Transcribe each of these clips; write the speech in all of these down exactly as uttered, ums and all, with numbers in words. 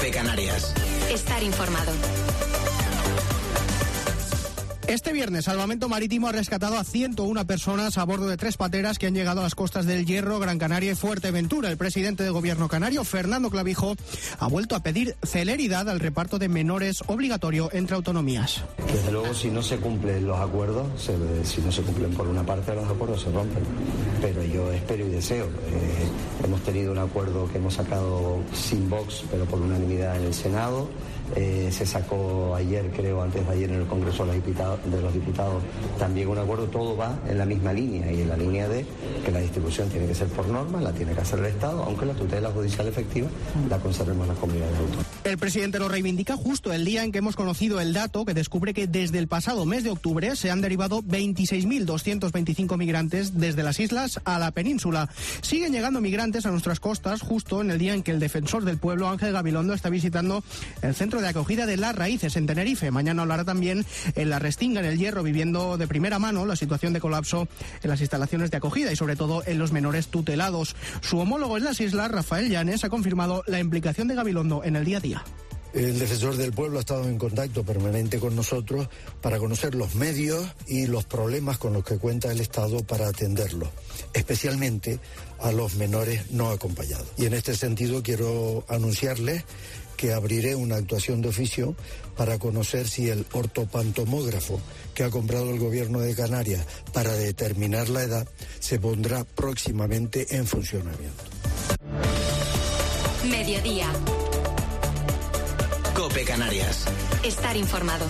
COPE Canarias. Estar informado. Este viernes, Salvamento Marítimo ha rescatado a ciento una personas a bordo de tres pateras que han llegado a las costas del Hierro, Gran Canaria y Fuerteventura. El presidente del Gobierno canario, Fernando Clavijo, ha vuelto a pedir celeridad al reparto de menores obligatorio entre autonomías. Desde luego, si no se cumplen los acuerdos, se, si no se cumplen por una parte, los acuerdos se rompen. Pero yo espero y deseo. Eh, hemos tenido un acuerdo que hemos sacado sin Vox, pero por unanimidad en el Senado. Eh, se sacó ayer, creo, antes de ayer en el Congreso de los, Diputados, de los Diputados también un acuerdo. Todo va en la misma línea y en la línea de que la distribución tiene que ser por norma, la tiene que hacer el Estado, aunque la tutela judicial efectiva la conservemos las comunidades autónomas. El presidente lo reivindica justo el día en que hemos conocido el dato que descubre que desde el pasado mes de octubre se han derivado veintiséis mil doscientos veinticinco migrantes desde las islas a la península. Siguen llegando migrantes a nuestras costas justo en el día en que el defensor del pueblo, Ángel Gabilondo, está visitando el centro de acogida de Las Raíces en Tenerife. Mañana hablará también en La Restinga, en el Hierro, viviendo de primera mano la situación de colapso en las instalaciones de acogida y sobre todo en los menores tutelados. Su homólogo en las islas, Rafael Llanes, ha confirmado la implicación de Gabilondo en el día a día. El defensor del pueblo ha estado en contacto permanente con nosotros para conocer los medios y los problemas con los que cuenta el Estado para atenderlos, especialmente a los menores no acompañados. Y en este sentido quiero anunciarles que abriré una actuación de oficio para conocer si el ortopantomógrafo que ha comprado el Gobierno de Canarias para determinar la edad se pondrá próximamente en funcionamiento. Mediodía. COPE Canarias. Estar informado.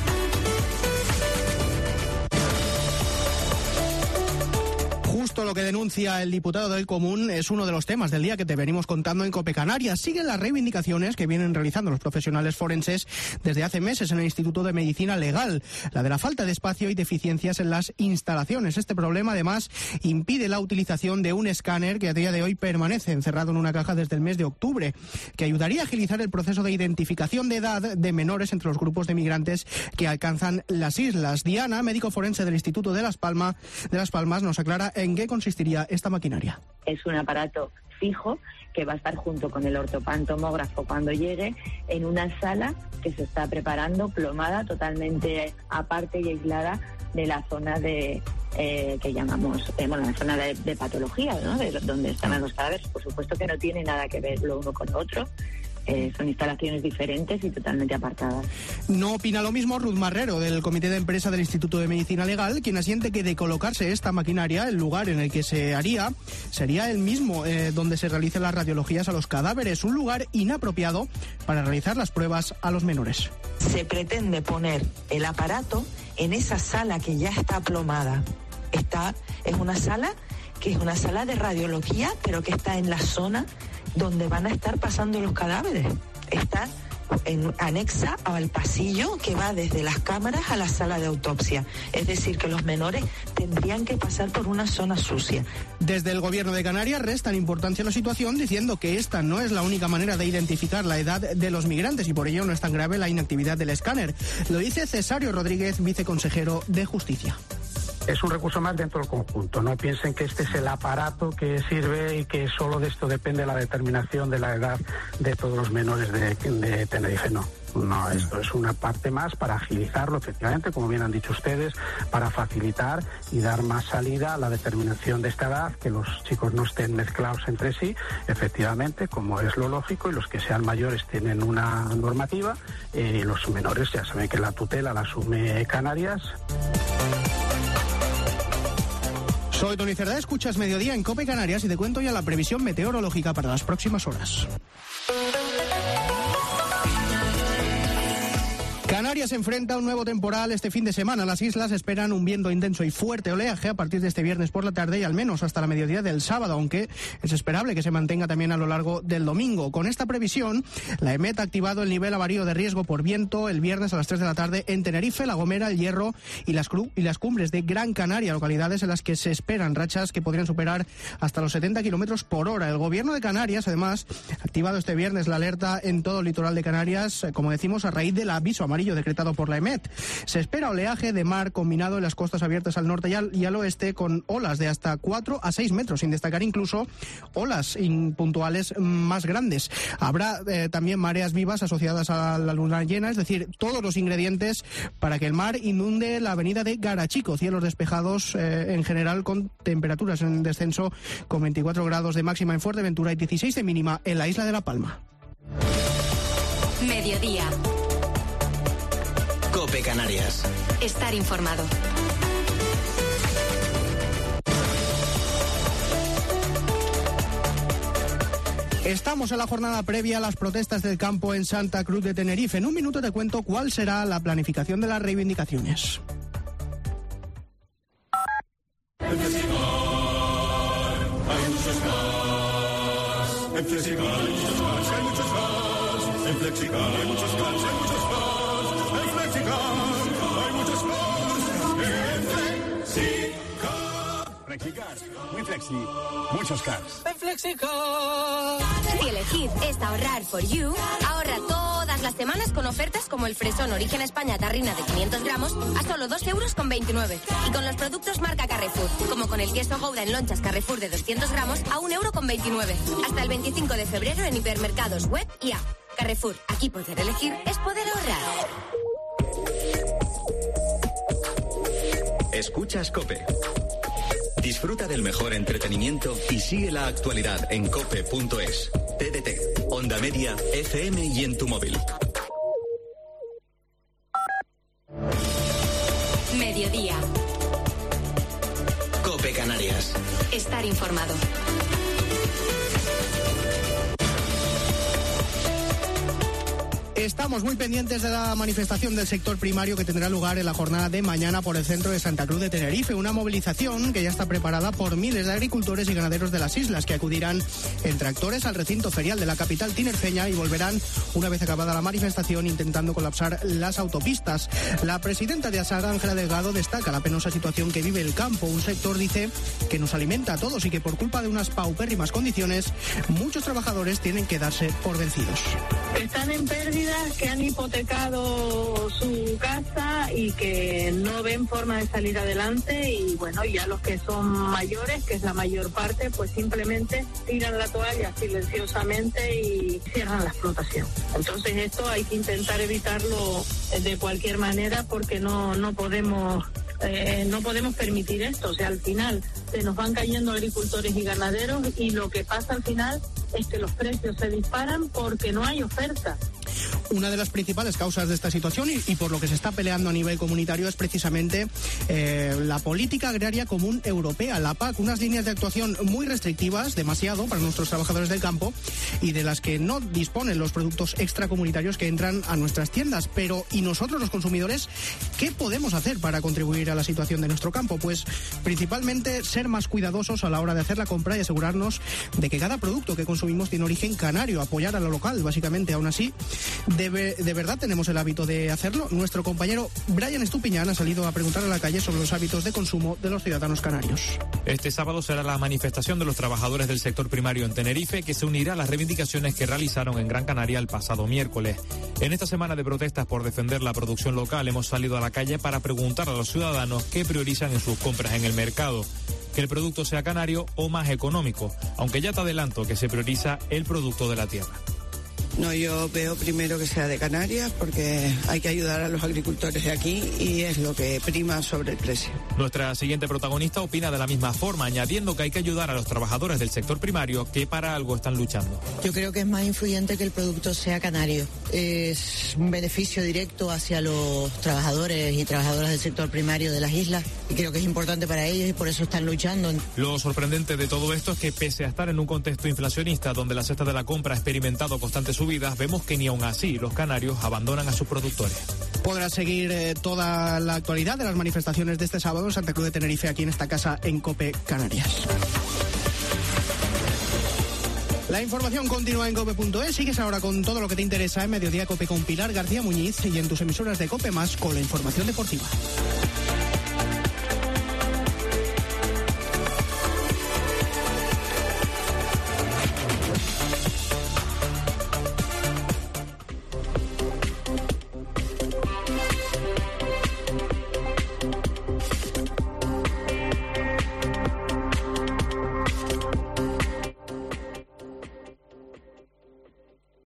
Justo lo que denuncia el diputado del Común es uno de los temas del día que te venimos contando en COPE Canarias. Siguen las reivindicaciones que vienen realizando los profesionales forenses desde hace meses en el Instituto de Medicina Legal, la de la falta de espacio y deficiencias en las instalaciones. Este problema, además, impide la utilización de un escáner que a día de hoy permanece encerrado en una caja desde el mes de octubre, que ayudaría a agilizar el proceso de identificación de edad de menores entre los grupos de migrantes que alcanzan las islas. Diana, médico forense del Instituto de Las Palmas, de Las Palmas, nos aclara en qué consistiría esta maquinaria. Es un aparato fijo que va a estar junto con el ortopantomógrafo cuando llegue en una sala que se está preparando, plomada, totalmente aparte y aislada de la zona de eh, que llamamos, eh, bueno, la zona de, de patología, ¿no? De donde están los cadáveres. Por supuesto que no tiene nada que ver lo uno con lo otro. Eh, son instalaciones diferentes y totalmente apartadas. No opina lo mismo Ruth Marrero, del Comité de Empresa del Instituto de Medicina Legal, quien asiente que de colocarse esta maquinaria, el lugar en el que se haría sería el mismo eh, donde se realicen las radiologías a los cadáveres, un lugar inapropiado para realizar las pruebas a los menores. Se pretende poner el aparato en esa sala que ya está plomada. Está, es una sala que es una sala de radiología, pero que está en la zona donde van a estar pasando los cadáveres. Está en, anexa al pasillo que va desde las cámaras a la sala de autopsia. Es decir, que los menores tendrían que pasar por una zona sucia. Desde el Gobierno de Canarias restan importancia a la situación, diciendo que esta no es la única manera de identificar la edad de los migrantes y por ello no es tan grave la inactividad del escáner. Lo dice Cesario Rodríguez, viceconsejero de Justicia. Es un recurso más dentro del conjunto. No piensen que este es el aparato que sirve y que solo de esto depende la determinación de la edad de todos los menores de, de Tenerife. No, no, esto es una parte más para agilizarlo, efectivamente, como bien han dicho ustedes, para facilitar y dar más salida a la determinación de esta edad, que los chicos no estén mezclados entre sí, efectivamente, como es lo lógico, y los que sean mayores tienen una normativa, y los menores ya saben que la tutela la asume Canarias. Soy Tony Cerdá, escuchas Mediodía en COPE Canarias y te cuento ya la previsión meteorológica para las próximas horas. Canarias se enfrenta a un nuevo temporal este fin de semana. Las islas esperan un viento intenso y fuerte oleaje a partir de este viernes por la tarde y al menos hasta la mediodía del sábado, aunque es esperable que se mantenga también a lo largo del domingo. Con esta previsión, la EMET ha activado el nivel amarillo de riesgo por viento el viernes a las tres de la tarde en Tenerife, La Gomera, El Hierro y las, cru- y las cumbres de Gran Canaria, localidades en las que se esperan rachas que podrían superar hasta los setenta kilómetros por hora. El Gobierno de Canarias, además, ha activado este viernes la alerta en todo el litoral de Canarias, como decimos, a raíz del aviso amarillo decretado decretado por la EMET. Se espera oleaje de mar combinado en las costas abiertas al norte y al, y al oeste, con olas de hasta cuatro a seis metros, sin destacar incluso olas impuntuales más grandes. Habrá eh, también mareas vivas asociadas a la luna llena, es decir, todos los ingredientes para que el mar inunde la avenida de Garachico. Cielos despejados eh, en general, con temperaturas en descenso, con veinticuatro grados de máxima en Fuerteventura y dieciséis de mínima en la isla de La Palma. Mediodía. COPE Canarias. Estar informado. Estamos en la jornada previa a las protestas del campo en Santa Cruz de Tenerife. En un minuto te cuento cuál será la planificación de las reivindicaciones. En Flexicar hay muchos más. En Flexicar hay muchos más, hay muchos más. En Flexicar hay muchos más, hay muchos más. En Flexicar hay muchos más. En Flexicar. Flexicar, muy flexi, muchos cars. En Flexicar. Si elegir es ahorrar for you, ahorra todas las semanas con ofertas como el fresón Origen España tarrina de quinientos gramos a solo dos euros con veintinueve. Y con los productos marca Carrefour, como con el queso Gouda en lonchas Carrefour de doscientos gramos a un euro con veintinueve. Hasta el veinticinco de febrero en hipermercados web y app. Carrefour, aquí poder elegir es poder ahorrar. Escuchas COPE. Disfruta del mejor entretenimiento y sigue la actualidad en cope punto es. T D T, Onda Media, F M y en tu móvil. Mediodía. COPE Canarias. Estar informado. Estamos muy pendientes de la manifestación del sector primario que tendrá lugar en la jornada de mañana por el centro de Santa Cruz de Tenerife. Una movilización que ya está preparada por miles de agricultores y ganaderos de las islas que acudirán en tractores al recinto ferial de la capital tinerfeña y volverán una vez acabada la manifestación intentando colapsar las autopistas. La presidenta de ASAG, Ángela Delgado, destaca la penosa situación que vive el campo. Un sector, dice, que nos alimenta a todos y que por culpa de unas paupérrimas condiciones muchos trabajadores tienen que darse por vencidos. Están en pérdida, que han hipotecado su casa y que no ven forma de salir adelante, y bueno, ya los que son mayores, que es la mayor parte, pues simplemente tiran la toalla silenciosamente y cierran la explotación. Entonces esto hay que intentar evitarlo de cualquier manera porque no, no podemos... Eh, no podemos permitir esto. O sea, al final se nos van cayendo agricultores y ganaderos y lo que pasa al final es que los precios se disparan porque no hay oferta. Una de las principales causas de esta situación y, y por lo que se está peleando a nivel comunitario es precisamente eh, la política agraria común europea, la P A C, unas líneas de actuación muy restrictivas, demasiado para nuestros trabajadores del campo y de las que no disponen los productos extracomunitarios que entran a nuestras tiendas. Pero, ¿y nosotros los consumidores qué podemos hacer para contribuir a la situación de nuestro campo? Pues principalmente ser más cuidadosos a la hora de hacer la compra y asegurarnos de que cada producto que consumimos tiene origen canario, apoyar a lo local, básicamente. Aún así, de, de verdad tenemos el hábito de hacerlo. Nuestro compañero Brian Estupiñán ha salido a preguntar a la calle sobre los hábitos de consumo de los ciudadanos canarios. Este sábado será la manifestación de los trabajadores del sector primario en Tenerife, que se unirá a las reivindicaciones que realizaron en Gran Canaria el pasado miércoles. En esta semana de protestas por defender la producción local hemos salido a la calle para preguntar a los ciudadanos qué priorizan en sus compras en el mercado. Que el producto sea canario o más económico, aunque ya te adelanto que se prioriza el producto de la tierra. No, yo veo primero que sea de Canarias porque hay que ayudar a los agricultores de aquí y es lo que prima sobre el precio. Nuestra siguiente protagonista opina de la misma forma, añadiendo que hay que ayudar a los trabajadores del sector primario que para algo están luchando. Yo creo que es más influyente que el producto sea canario. Es un beneficio directo hacia los trabajadores y trabajadoras del sector primario de las islas y creo que es importante para ellos y por eso están luchando. Lo sorprendente de todo esto es que pese a estar en un contexto inflacionista donde la cesta de la compra ha experimentado constantes subidas, vemos que ni aún así los canarios abandonan a sus productores. Podrás seguir eh, toda la actualidad de las manifestaciones de este sábado en Santa Cruz de Tenerife, aquí en esta casa en COPE Canarias. La información continúa en cope punto es. Sigues ahora con todo lo que te interesa en Mediodía COPE con Pilar García Muñiz y en tus emisoras de COPE más con la información deportiva.